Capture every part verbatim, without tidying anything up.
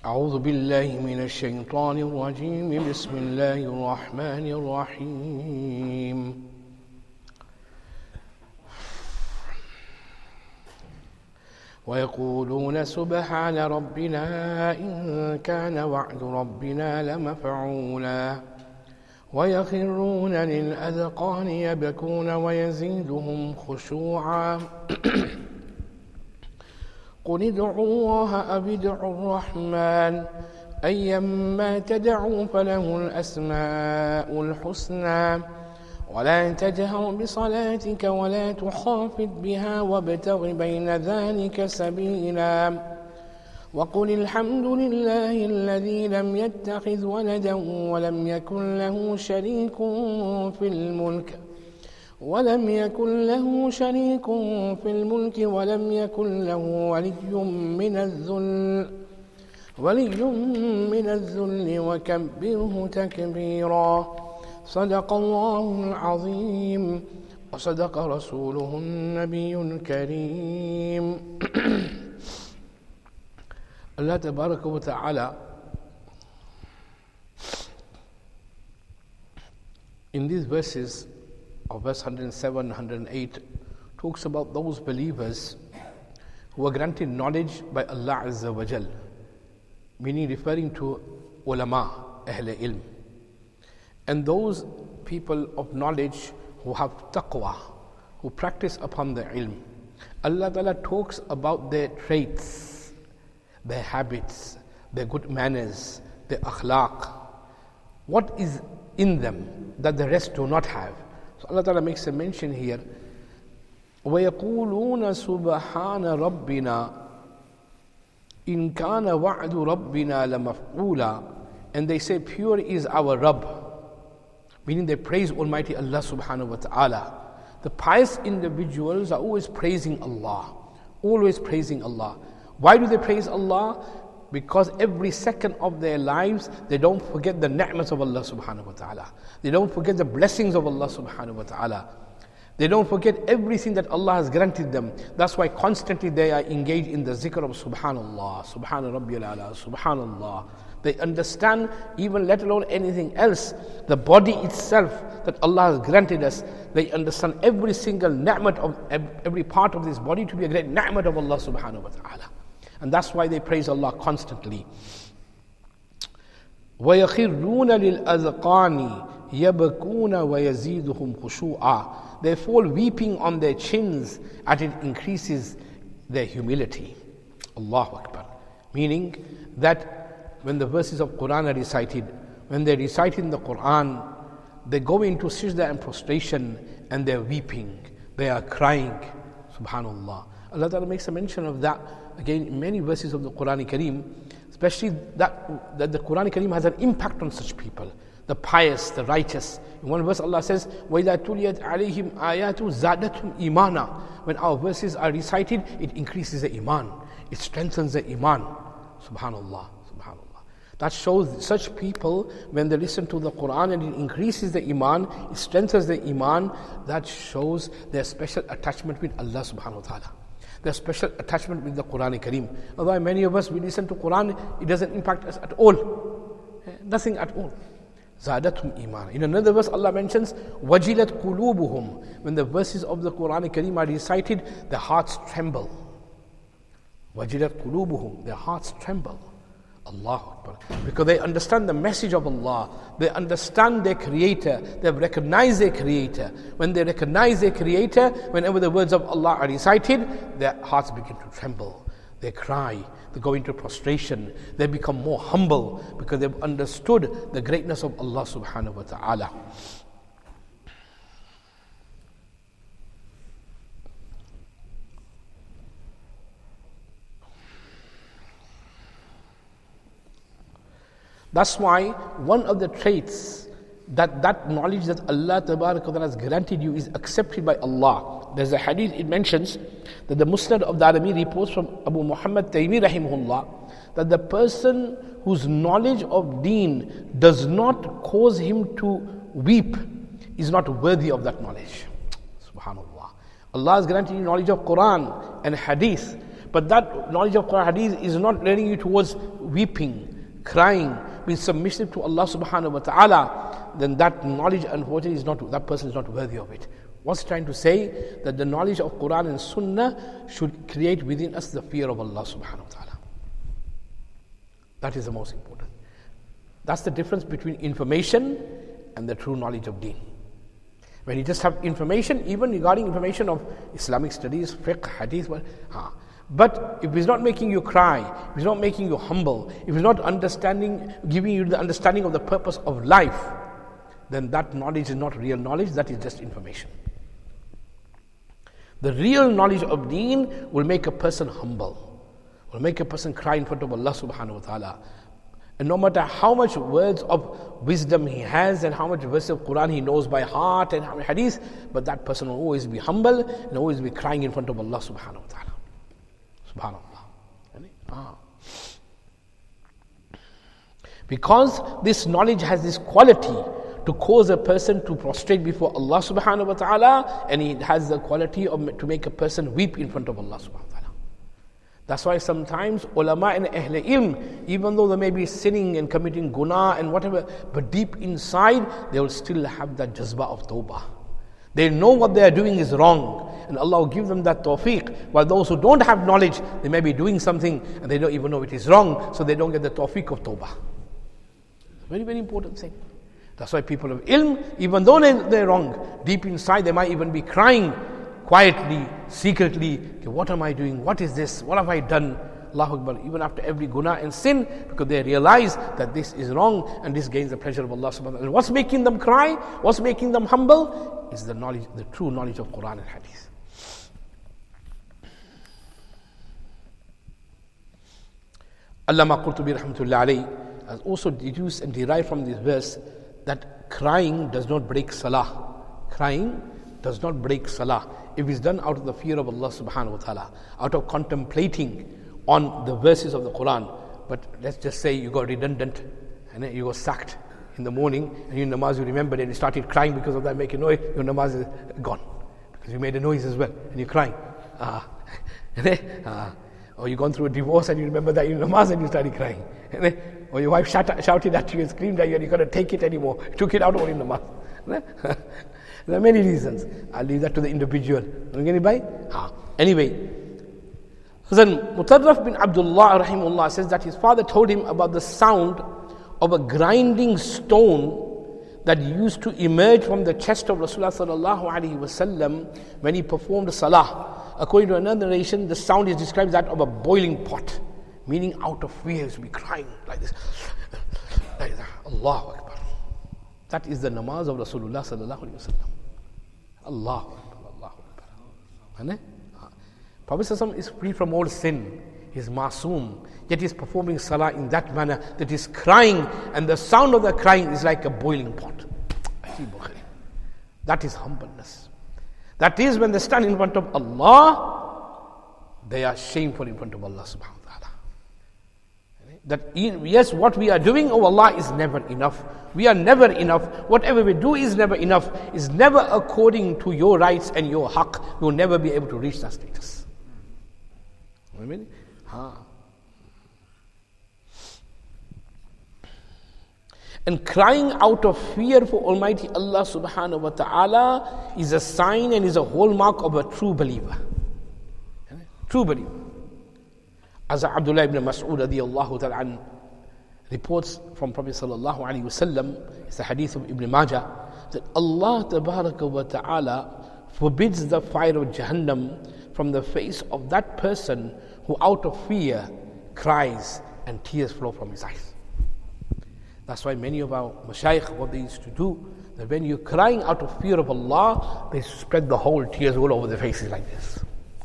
أعوذ بالله من الشيطان الرجيم بسم الله الرحمن الرحيم ويقولون سبحان ربنا إن كان وعد ربنا لمفعولا ويخرون للأذقان يبكون ويزيدهم خشوعا قل ادعوا الله أو ادعوا الرحمن أيما تدعوا فله الأسماء الحسنى ولا تجهر بصلاتك ولا تخافت بها وابتغ بين ذلك سبيلا وقل الحمد لله الذي لم يتخذ ولدا ولم يكن له شريك في الملك ولم يكن له شريك في الملك ولم يكن له ولي من الذل ولي من الذل وكبره تكبيرا صدق الله العظيم وصدق رسوله النبي الكريم. Allah Tabaraka wa Ta'ala in these verses of verse one oh seven, one oh eight talks about those believers who are granted knowledge by Allah Azza wa Jal, meaning referring to ulama, ahle ilm, and those people of knowledge who have taqwa, who practice upon the ilm. Allah Ta'ala talks about their traits, their habits, their good manners, their akhlaq, what is in them that the rest do not have. So Allah Ta'ala makes a mention here, وَيَقُولُونَ سُبْحَانَ رَبِّنَا إِن كَانَ وَعْدُ رَبِّنَا لَمَفْعُولًا, and they say, pure is our Rabb, meaning they praise Almighty Allah Subhanahu wa Ta'ala. The pious individuals are always praising Allah, always praising Allah. Why do they praise Allah? Because every second of their lives, they don't forget the ni'mas of Allah Subhanahu wa Ta'ala. They don't forget the blessings of Allah Subhanahu wa Ta'ala. They don't forget everything that Allah has granted them. That's why constantly they are engaged in the zikr of Subhanallah, Subhana Rabbiyal Ala, Subhanallah. They understand, even let alone anything else, the body itself that Allah has granted us, they understand every single ni'mat of every part of this body to be a great ni'mat of Allah Subhanahu wa Ta'ala. And that's why they praise Allah constantly. وَيَخِرُّونَ لِلْأَذْقَانِ يَبْكُونَ وَيَزِيدُهُمْ خُشُوعًا. They fall weeping on their chins, and it increases their humility. Allahu Akbar. Meaning that when the verses of Quran are recited, when they're reciting the Quran, they go into sajda and prostration, and they're weeping, they are crying. Subhanallah. Allah Ta'ala makes a mention of that again in many verses of the Quran Kareem, especially that, that the Quran Kareem has an impact on such people, the pious, the righteous. In one verse Allah says, وَإِذَا تُلِيَتْ عَلَيْهِمْ آيَاتُ زَادَتْهُمْ إِيمَانًا. When our verses are recited, it increases the iman, it strengthens the iman. Subhanallah, subhanallah. That shows such people, when they listen to the Quran and it increases the iman, it strengthens the iman, that shows their special attachment with Allah Subhanahu wa Ta'ala, their special attachment with the Quran Kareem. Although many of us, we listen to Quran, it doesn't impact us at all. Nothing at all. Zadatum iman. In another verse, Allah mentions, Wajilat qulubuhum. When the verses of the Quran Kareem are recited, their hearts tremble. Wajilat qulubuhum. Their hearts tremble. Allahu Akbar. Because they understand the message of Allah. They understand their Creator. They recognize their Creator. When they recognize their Creator, whenever the words of Allah are recited, their hearts begin to tremble. They cry. They go into prostration. They become more humble because they've understood the greatness of Allah Subhanahu wa Ta'ala. That's why one of the traits that that knowledge that Allah Tabaraka has granted you is accepted by Allah. There's a hadith, it mentions that the Musnad of Darimi reports from Abu Muhammad Taymi rahimahullah that the person whose knowledge of deen does not cause him to weep is not worthy of that knowledge. Subhanallah. Allah has granted you knowledge of Quran and hadith, but that knowledge of Quran Hadith is not leading you towards weeping, crying, being submissive to Allah subhanahu wa ta'ala, then that knowledge, unfortunately, is not, that person is not worthy of it. What's trying to say? That the knowledge of Quran and Sunnah should create within us the fear of Allah subhanahu wa ta'ala. That is the most important. That's the difference between information and the true knowledge of deen. When you just have information, even regarding information of Islamic studies, fiqh, hadith, well, huh. But if it's not making you cry, if it's not making you humble, if it's not understanding, giving you the understanding of the purpose of life, then that knowledge is not real knowledge, that is just information. The real knowledge of deen will make a person humble, will make a person cry in front of Allah subhanahu wa ta'ala. And no matter how much words of wisdom he has and how much verses of Quran he knows by heart and how many hadith, but that person will always be humble and always be crying in front of Allah subhanahu wa ta'ala. Subhanallah. Ah. Because this knowledge has this quality to cause a person to prostrate before Allah subhanahu wa ta'ala, and it has the quality of to make a person weep in front of Allah subhanahu wa ta'ala. That's why sometimes ulama and ahl ilm, even though they may be sinning and committing guna and whatever, but deep inside they will still have that jazba of tawbah. They know what they are doing is wrong, and Allah will give them that tawfiq. While those who don't have knowledge, they may be doing something and they don't even know it is wrong, so they don't get the tawfiq of tawbah. Very, very important thing. That's why people of ilm, even though they're wrong, deep inside they might even be crying quietly, secretly, okay, what am I doing? What is this? What have I done? Allahu Akbar, even after every guna and sin, because they realize that this is wrong and this gains the pleasure of Allah subhanahu wa ta'ala. And what's making them cry? What's making them humble? Is the knowledge, the true knowledge of Quran and Hadith. Allama Qurtubi rahmatullah alayhi has also deduced and derived from this verse that crying does not break salah. Crying does not break salah if it's done out of the fear of Allah subhanahu wa ta'ala, out of contemplating on the verses of the Quran. But let's just say you got redundant and you got sacked in the morning, and you in namaz you remembered and you started crying because of that making noise, your namaz is gone because you made a noise as well and you're crying. Ah. ah. Or you've gone through a divorce and you remember that in namaz and you started crying. Or your wife shout, shouted at you and screamed at you and you couldn't take it anymore. You took it out all in namaz. There are many reasons. I'll leave that to the individual. Anyway, Hazrat Mutarraf bin Abdullah rahimahullah says that his father told him about the sound of a grinding stone that used to emerge from the chest of Rasulullah sallallahu alaihi wasallam when he performed salah. According to another narration, the sound is described that of a boiling pot, meaning out of fear, he used to be crying like this. Like that. Allahu Akbar. That is the namaz of Rasulullah sallallahu alaihi wasallam. Allahu Akbar, Allahu Akbar. Prophet sallallahu is free from all sin. He is masoom, yet he is performing salah in that manner that he is crying, and the sound of the crying is like a boiling pot. That is humbleness. That is when they stand in front of Allah, they are shameful in front of Allah subhanahu wa ta'ala. That yes, what we are doing, oh Allah, is never enough. We are never enough. Whatever we do is never enough. Is never according to your rights and your haqq. We will never be able to reach that status. I mean, huh. And crying out of fear for Almighty Allah subhanahu wa ta'ala is a sign and is a hallmark of a true believer. True believer. As Abdullah ibn Mas'ud radiyallahu ta'ala reports from Prophet sallallahu alaihi wasallam, it's the hadith of Ibn Majah, that Allah tabaraka wa ta'ala forbids the fire of Jahannam from the face of that person who out of fear cries and tears flow from his eyes. That's why many of our mashayikh, what they used to do, that when you're crying out of fear of Allah, they spread the whole tears all over their faces like this.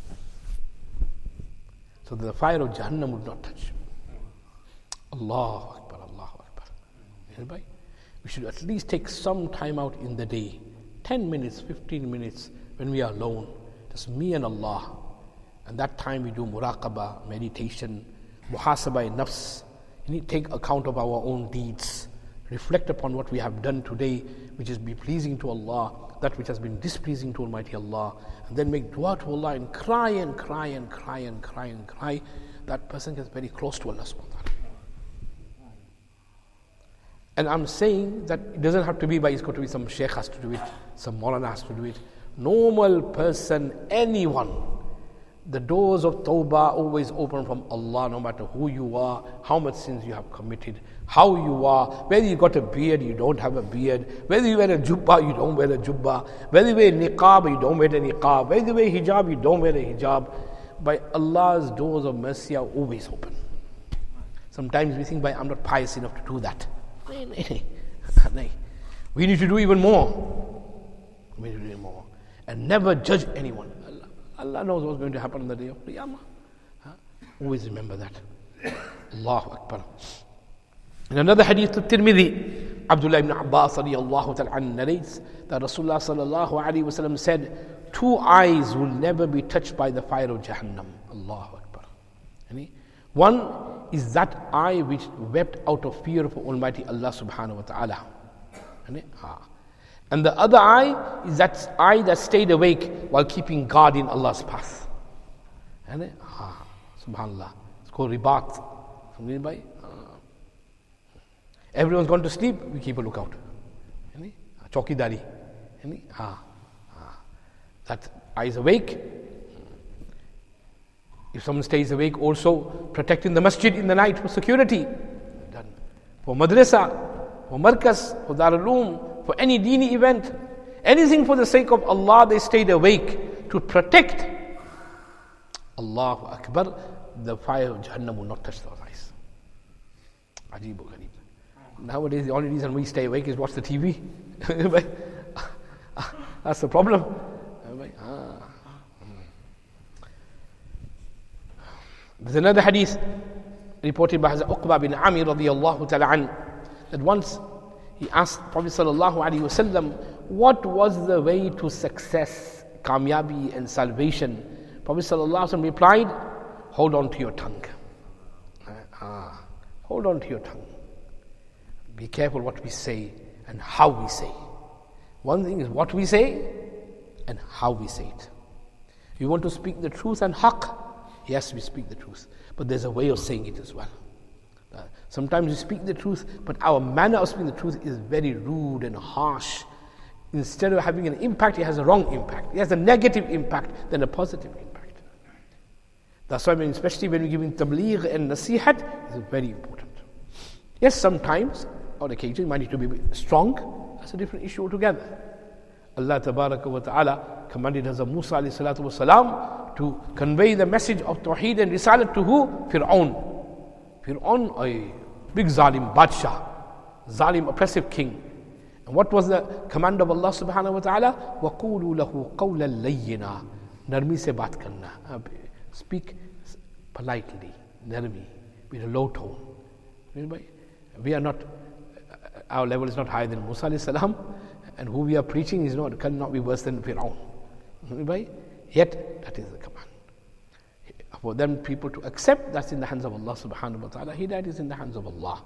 So that the fire of Jahannam would not touch you. Allahu Akbar, Allahu Akbar. Anybody? We should at least take some time out in the day, ten minutes, fifteen minutes, when we are alone, just me and Allah. And that time we do muraqabah, meditation, muhasabah nafs. We need to take account of our own deeds. reflect upon what we have done today, which is be pleasing to Allah, that which has been displeasing to Almighty Allah, and then make dua to Allah and cry and cry and cry and cry and cry, that person gets very close to Allah subhanahu wa ta'ala. And I'm saying that it doesn't have to be by, it's got to be some sheikh has to do it, some maulana has to do it. Normal person, anyone, the doors of tawbah always open from Allah, no matter who you are, how much sins you have committed, how you are, whether you got a beard, you don't have a beard, whether you wear a jubbah, you don't wear a jubbah, whether you wear niqab, you don't wear a niqab, whether you wear hijab, you don't wear a hijab. By Allah's doors of mercy are always open. Sometimes we think, by I'm not pious enough to do that. We need to do even more. We need to do even more. And never judge anyone. Allah, Allah knows what's going to happen on the day of Qiyamah. Huh? Always remember that. Allahu Akbar. In another hadith of Tirmidhi, Abdullah ibn Abbas radiyallahu ta'ala narrates that Rasulullah sallallahu alayhi wa sallam said, two eyes will never be touched by the fire of Jahannam. Allahu Akbar. One is that eye which wept out of fear of Almighty Allah subhanahu wa ta'ala. And the other eye is that eye that stayed awake while keeping guard in Allah's path. Subhanallah. It's called ribat. Everyone's gone to sleep, we keep a lookout. Chowkidari. That eye is awake. If someone stays awake, also protecting the masjid in the night for security. Done. For madrasa, for markas, for darul uloom, for any deeni event. Anything for the sake of Allah, they stayed awake to protect. Allahu Akbar, the fire of Jahannam will not touch those eyes. Ajib wa gharib. Nowadays, the only reason we stay awake is watch the T V. That's the problem. There's another hadith reported by Hazrat Uqba bin Amir radiyallahu ta'ala an, that once he asked Prophet sallallahu alaihi wasallam, what was the way to success, kamyabi and salvation? Prophet sallallahu alaihi wasallam replied, hold on to your tongue. Ah, hold on to your tongue. Be careful what we say and how we say. One thing is what we say and how we say it. You want to speak the truth and haqq? Yes, we speak the truth, but there's a way of saying it as well. Uh, sometimes we speak the truth, but our manner of speaking the truth is very rude and harsh. Instead of having an impact, it has a wrong impact. It has a negative impact than a positive impact. That's why, when, especially when we're giving tabligh and nasihat, it's very important. Yes, sometimes, on occasion, you might need to be strong. That's a different issue altogether. Allah Tabaraka wa Ta'ala commanded Hazrat Musa alayhi salatu wa salam to convey the message of Tawheed and Risalat to who? Fir'aun. Fir'aun, a big zalim, Badshah, zalim, oppressive king. And what was the command of Allah subhanahu wa ta'ala? وَقُولُوا لَهُ قَوْلًا لَيِّنًا. Narmi se baat karna. Speak politely, narmi, with a low tone. We are not, our level is not higher than Musa alayhi salam, and who we are preaching is not, cannot be worse than Fir'aun. Yet, that is the command. For them people to accept, that's in the hands of Allah subhanahu wa ta'ala. Hidayat is in the hands of Allah.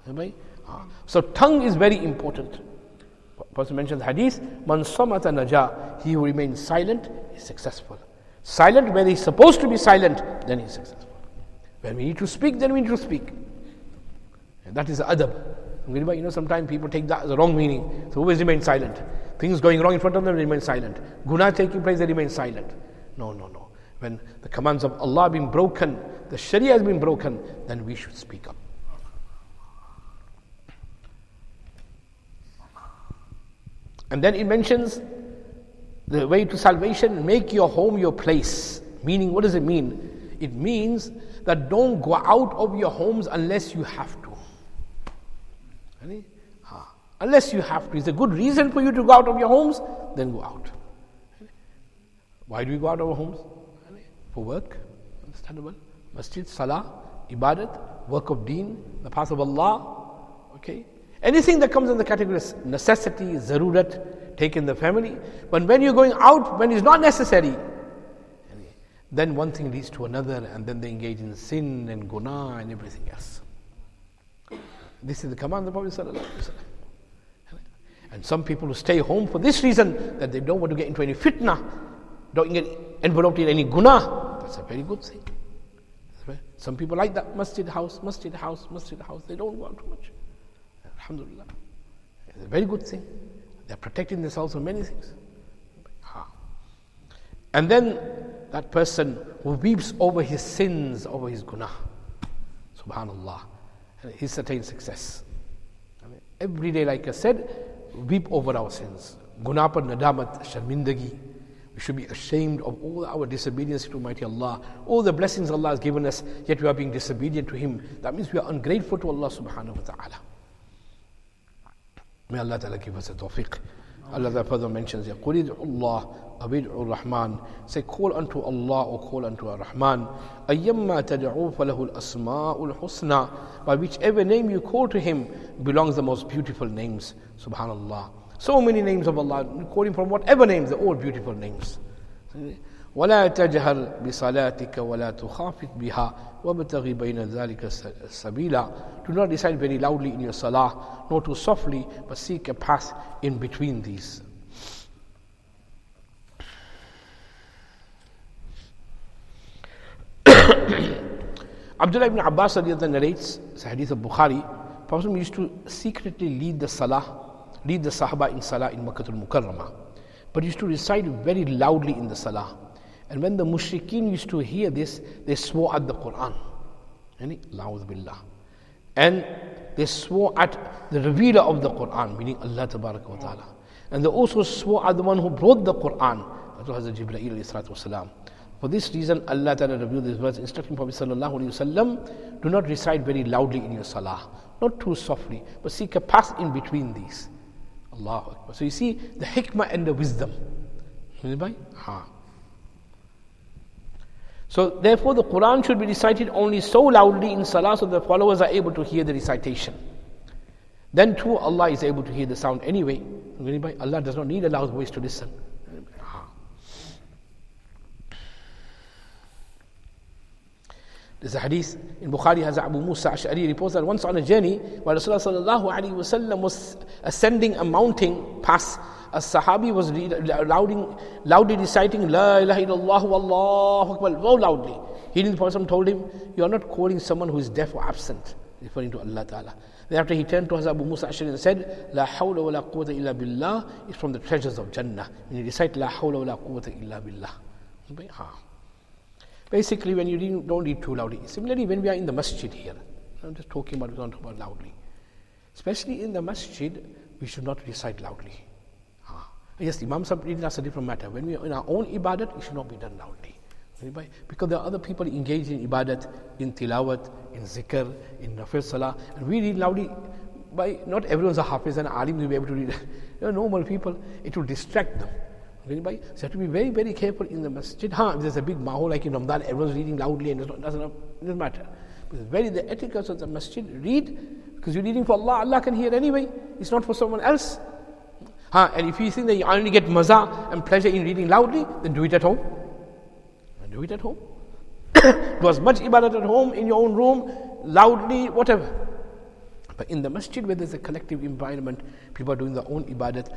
So tongue is very important. Person mentions hadith, man samata naja, he who remains silent is successful. Silent when he's supposed to be silent, then he's successful. When we need to speak, then we need to speak. And that is adab. You know, sometimes people take that as a wrong meaning. So always remain silent. Things going wrong in front of them, they remain silent. Guna taking place, they remain silent. No, no, no. When the commands of Allah have been broken, the Sharia has been broken, then we should speak up. And then it mentions the way to salvation, make your home your place. Meaning, what does it mean? It means that don't go out of your homes unless you have to. Unless you have to. It's a good reason for you to go out of your homes, then go out. Why do we go out of our homes? For work, understandable. Masjid, salah, ibadat, work of deen, the path of Allah. Okay? Anything that comes in the category of necessity, zarurat, take in the family. But when you're going out, when it's not necessary, then one thing leads to another, and then they engage in sin and guna and everything else. This is the command of the Prophet sallallahu alaihi wasallam. And some people who stay home for this reason, that they don't want to get into any fitna, don't get enveloped in any guna. That's a very good thing. Some people like that masjid house, masjid house, masjid house. They don't want too much. Alhamdulillah. It's a very good thing. They're protecting themselves from many things. And then that person who weeps over his sins, over his guna, subhanallah, he's attained success. I mean, every day, like I said, weep over our sins. Guna par nadamat, sharmindagi. We should be ashamed of all our disobedience to Almighty Allah, all the blessings Allah has given us, yet we are being disobedient to Him. That means we are ungrateful to Allah subhanahu wa ta'ala. May Allah ta'ala give us a tawfiq. Allah that further mentions here, قُلِ ادْعُوا اللَّهَ أَوِ ادْعُوا الرَّحْمَنَ. Say, call unto Allah or call unto Ar-Rahman. أَيَّمَّا تَدْعُوا فَلَهُ الْأَسْمَاءُ الْحُسْنَى. By whichever name you call to Him belongs the most beautiful names. Subhanallah. So many names of Allah, calling from whatever names, they're all beautiful names. وَلَا تَجْهَرْ بِصَلَاتِكَ وَلَا تُخَافِتْ بِهَا وَابْتَغِ بَيْنَ ذَلِكَ سَبِيلًا. Do not recite very loudly in your salah, nor too softly, but seek a path in between these. Abdullah ibn Abbas narrates, it's a hadith of Bukhari, Prophet used to secretly lead the salah, lead the Sahaba in salah in Makkah al-Mukarramah. But he used to recite very loudly in the salah. And when the mushrikeen used to hear this, they swore at the Quran. And they swore at the revealer of the Quran, meaning Allah Tabaraka wa Ta'ala. And they also swore at the one who brought the Quran, that was Hazrat Jibreel alayhi salatu wasalam. For this reason, Allah Ta'ala revealed this verse, instructing Prophet sallallahu alayhi wasallam, do not recite very loudly in your salah, not too softly, but seek a path in between these. Allahu Akbar. So you see the hikmah and the wisdom. So therefore the Quran should be recited only so loudly in salah so the followers are able to hear the recitation. Then too Allah is able to hear the sound anyway. Allah does not need a loud voice to listen. There's a hadith in Bukhari, has Abu Musa Ash'ari reports that once on a journey while Rasulullah sallallahu alaihi wasallam was ascending a mountain pass, a Sahabi was loudly, loudly reciting La ilaha illallah wallahu akbar, so loudly. He didn't, the Prophet told him, you are not calling someone who is deaf or absent, referring to Allah Ta'ala. Thereafter he turned to Hazrat Abu Musa Ash'ari and said, La hawla wa la quwwata illa billah is from the treasures of Jannah. When you recite La hawla wa la quwwata illa billah. Basically, when you read, don't read too loudly. Similarly, when we are in the masjid here, I'm just talking about, we don't talk about loudly. Especially in the masjid, we should not recite loudly. Ah. Yes, Imam Sahib reading, that's a different matter. When we are in our own ibadat, it should not be done loudly. Because there are other people engaged in ibadat, in tilawat, in zikr, in nafil salah, and we read loudly. By not everyone's a hafiz and alim will be able to read. They are normal people. It will distract them. So you have to be very, very careful in the masjid. Ha, if there's a big mahol like in Ramadan, everyone's reading loudly and it doesn't, it doesn't matter. But it's very the etiquette of the masjid. Read, because you're reading for Allah. Allah can hear anyway. It's not for someone else. Ha, and if you think that you only get maza and pleasure in reading loudly, then do it at home. And do it at home. Do as much ibadat at home, in your own room, loudly, whatever. But in the masjid where there's a collective environment, people are doing their own ibadat.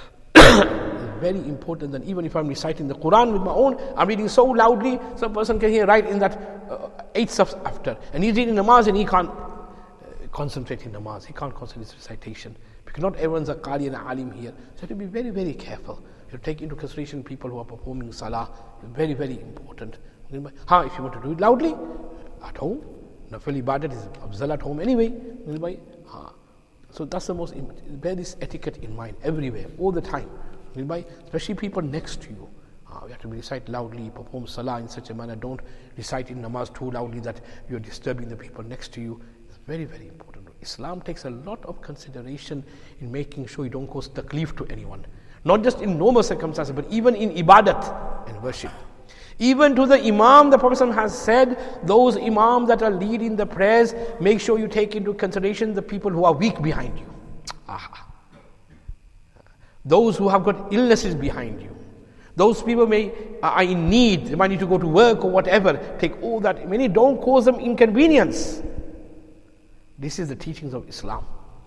It's very important that even if I'm reciting the Quran with my own, I'm reading so loudly, some person can hear right in that uh, eight steps after. And he's reading namaz and he can't uh, concentrate in namaz. He can't concentrate his recitation. Because not everyone's a qari and a alim here. So you have to be very, very careful. You take into consideration people who are performing salah. It's very, very important. Ha, if you want to do it loudly, at home. Nafil ibadat is afzal at home anyway. Ha. So that's the most, bear this etiquette in mind everywhere, all the time. Especially people next to you. Uh, you have to recite loudly, perform salah in such a manner. Don't recite in namaz too loudly that you're disturbing the people next to you. It's very, very important. Islam takes a lot of consideration in making sure you don't cause taklif to anyone. Not just in normal circumstances, but even in ibadat and worship. Even to the imam, the Prophet has said, those imams that are leading the prayers, make sure you take into consideration the people who are weak behind you. Aha. Those who have got illnesses behind you. Those people may are in need, they might need to go to work or whatever. Take all that. Many don't cause them inconvenience. This is the teachings of Islam.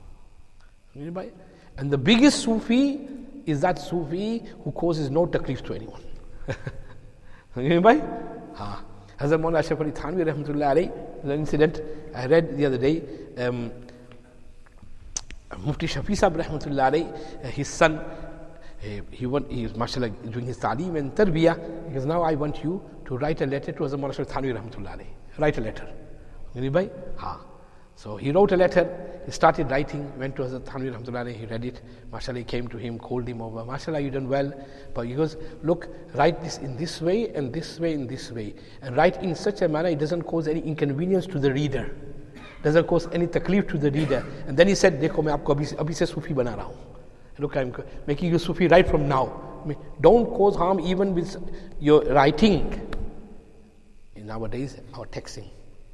And the biggest Sufi is that Sufi who causes no taklif to anyone. Ha. Hazrat Maulana Ashraf Ali Thanvi rahmatullah alayhi, there's an incident I read the other day. Um, Mufti Shafi Sahib rahmatullah alayhi, his son, uh, he want, he is mashallah doing his ta'aleem and tarbiyah, because now I want you to write a letter to Hazrat Maulana Ashraf Thanvi rahmatullah alayhi. Write a letter. Ha. So he wrote a letter, he started writing, went to Hazrat Thanvi rahmatullah alayhi, he read it, mashallah, he came to him, called him over, mashallah, you done well, but he goes, look, write this in this way, and this way, in this way, and write in such a manner it doesn't cause any inconvenience to the reader, doesn't cause any taklif to the reader. And then he said, dekho, main aapko abhi, abhi se Sufi bana raha hu. Look, I'm making you Sufi right from now. Don't cause harm even with your writing. In nowadays, our texting.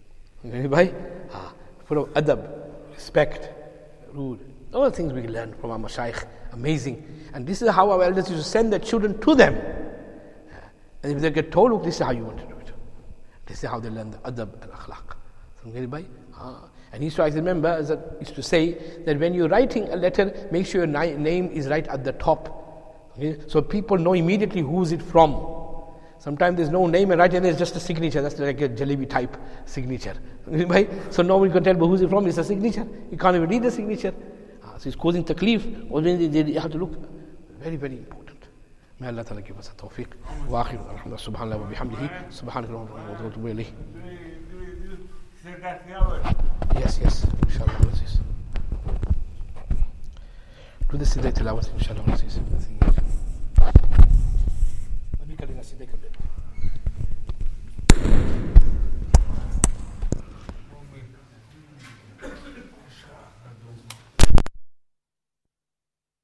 Full of adab, respect, rude. All the things we learn from our mashayikh. Amazing. And this is how our elders used to send their children to them. And if they get told, look, this is how you want to do it. This is how they learn the adab and akhlaq. And he used to, I remember, as I used to say, that when you're writing a letter, make sure your name is right at the top. Okay? So people know immediately who's it from. Sometimes there's no name and right and there's just a signature. That's like a jalebi type signature. So nobody can tell but who's it from. It's a signature. You can't even read the signature. Ah, so it's causing taklif. Or then they have to look. Very, very important. May Allah Ta'ala give us a tawfiq. Wa akhiru alhamdulillah subhanallah wa bihamdihi. Subhanallah wa bihamdihi. Yes, yes. Inshallah. Do this in the tilawat. Inshallah.